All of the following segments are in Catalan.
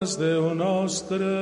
Déu nostre.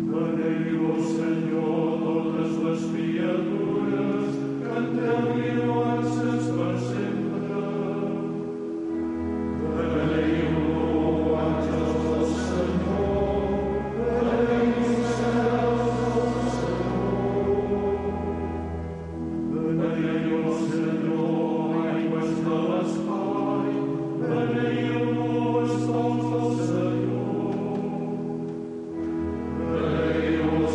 Beneiu, Senyor, totes les criatures, canteu-li lloances per sempre. Beneiu, àngels del Senyor, beneiu, cels del Senyor. Beneiu, Senyor, aigües de l'espai, beneiu, estons del Senyor. Beneiu,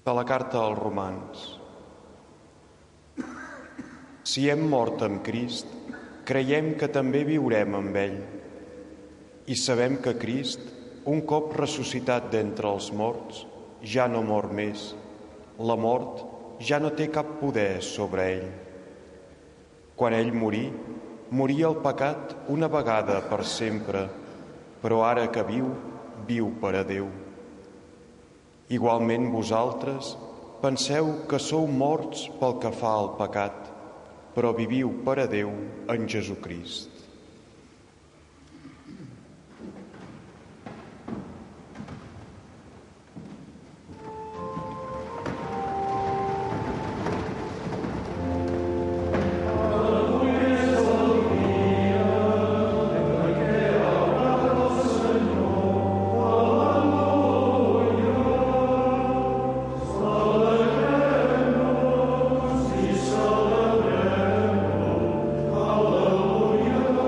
De la carta als Romans. Si hem mort amb Crist, creiem que també viurem amb ell. I sabem que Crist, un cop ressuscitat d'entre els morts, ja no mor més. La mort ja no té cap poder sobre ell. Quan ell morí, moria el pecat una vegada per sempre, però ara que viu, viu per a Déu. Igualment vosaltres penseu que sou morts pel que fa al pecat, però viviu per a Déu en Jesucrist. Alleluia.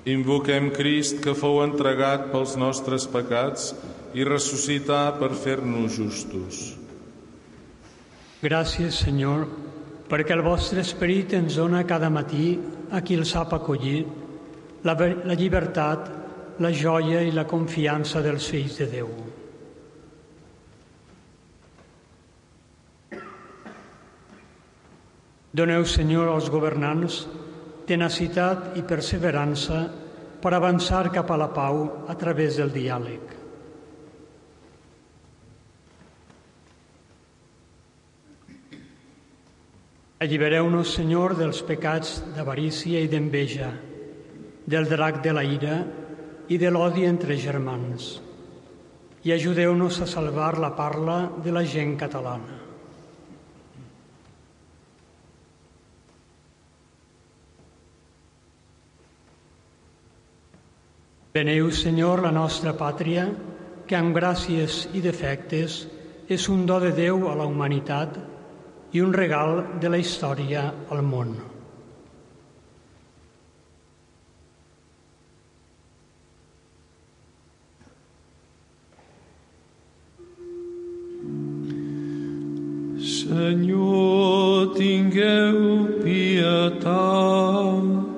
Invoquem Crist, que fou entregat pels nostres pecats i ressuscità per fer-nos justos. Gràcies, Senyor, perquè el vostre Esperit ens dona cada matí, a qui el sap acollir, la llibertat, la joia i la confiança dels fills de Déu. Doneu, Senyor, als governants tenacitat i perseverança per avançar cap a la pau a través del diàleg. Allibereu-nos, Senyor, dels pecats d'avarícia i d'enveja, del drac de la ira i de l'odi entre germans, i ajudeu-nos a salvar la parla de la gent catalana. Beneu, Senyor, la nostra pàtria, que amb gràcies i defectes és un do de Déu a la humanitat i un regal de la història al món. Senyor, tingueu pietat.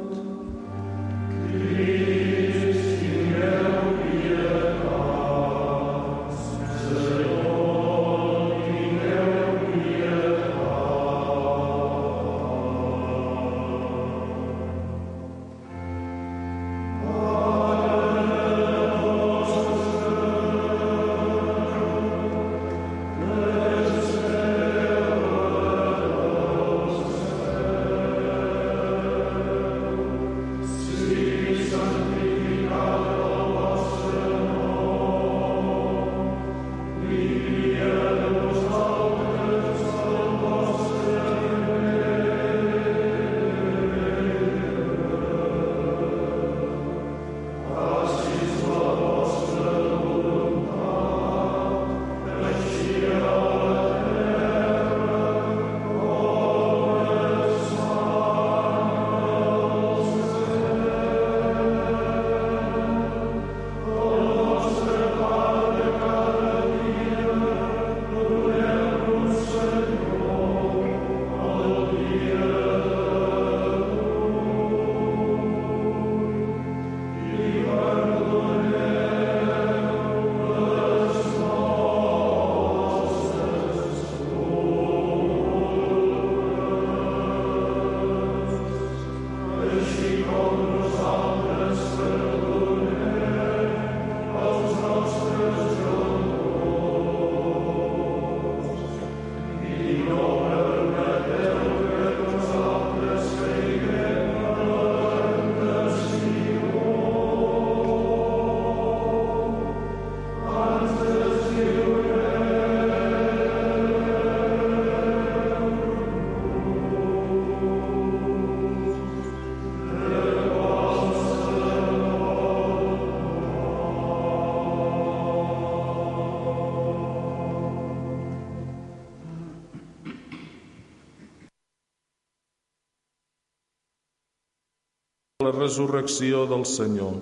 La resurrecció del Senyor.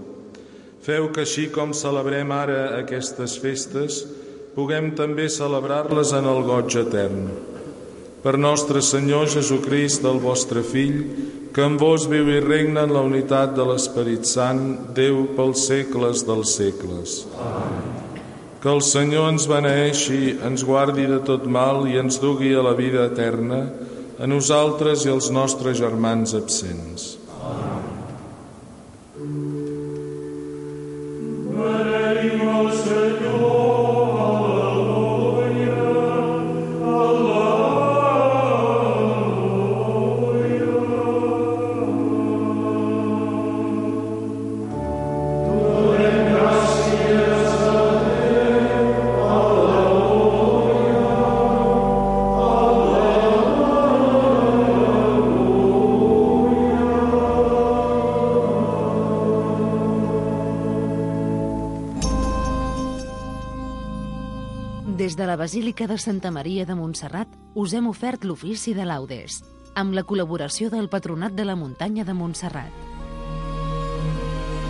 Feu que així com celebrem ara aquestes festes, puguem també celebrar-les en el goig etern. Per nostre Senyor Jesucrist, el vostre Fill, que amb vos viu i regna en la unitat de l'Esperit Sant, Déu pels segles dels segles. Amén. Que el Senyor ens beneeixi, ens guardi de tot mal i ens dugui a la vida eterna, a nosaltres i als nostres germans absents. Des de la Basílica de Santa Maria de Montserrat us hem ofert l'ofici de laudes, amb la col·laboració del Patronat de la Muntanya de Montserrat.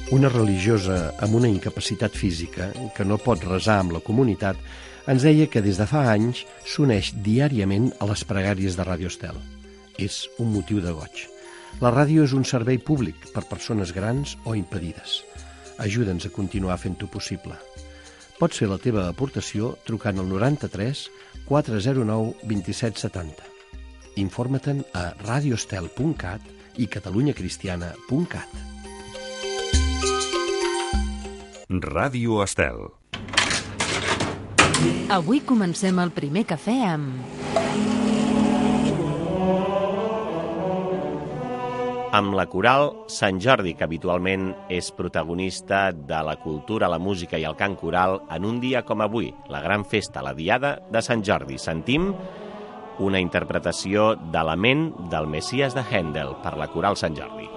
Una religiosa amb una incapacitat física, que no pot resar amb la comunitat, ens deia que des de fa anys s'uneix diàriament a les pregàries de Ràdio Estel. És un motiu de goig. La ràdio és un servei públic per persones grans o impedides. Ajuda'ns a continuar fent-ho possible. Pots fer la teva aportació trucant al 93 409 2770. Informa-te'n a radioestel.cat i catalunyacristiana.cat. Ràdio Estel. Avui comencem el primer cafè amb la coral Sant Jordi, que habitualment és protagonista de la cultura, la música i el cant coral en un dia com avui, la gran festa, la Diada de Sant Jordi. Sentim una interpretació de Lament del Messies de Händel per la coral Sant Jordi.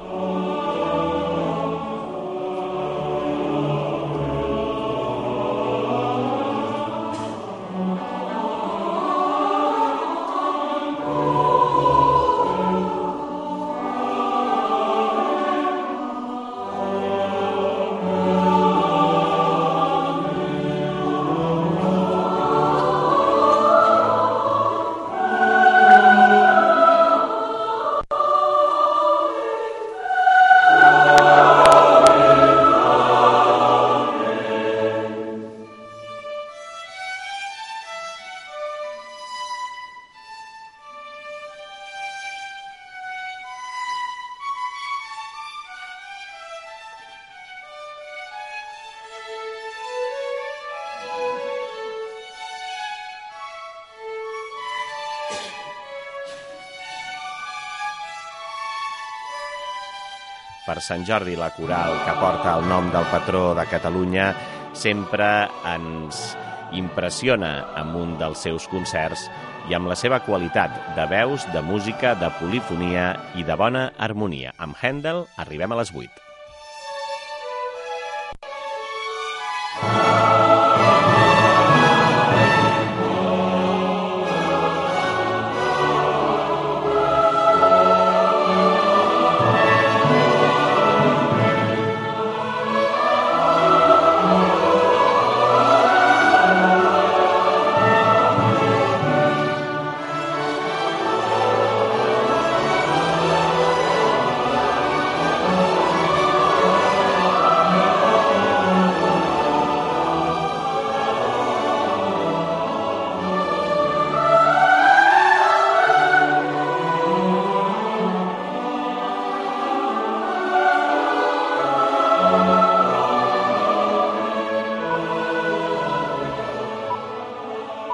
Per Sant Jordi, la coral que porta el nom del patró de Catalunya sempre ens impressiona amb un dels seus concerts i amb la seva qualitat de veus, de música, de polifonia i de bona harmonia. Amb Händel arribem a les 8.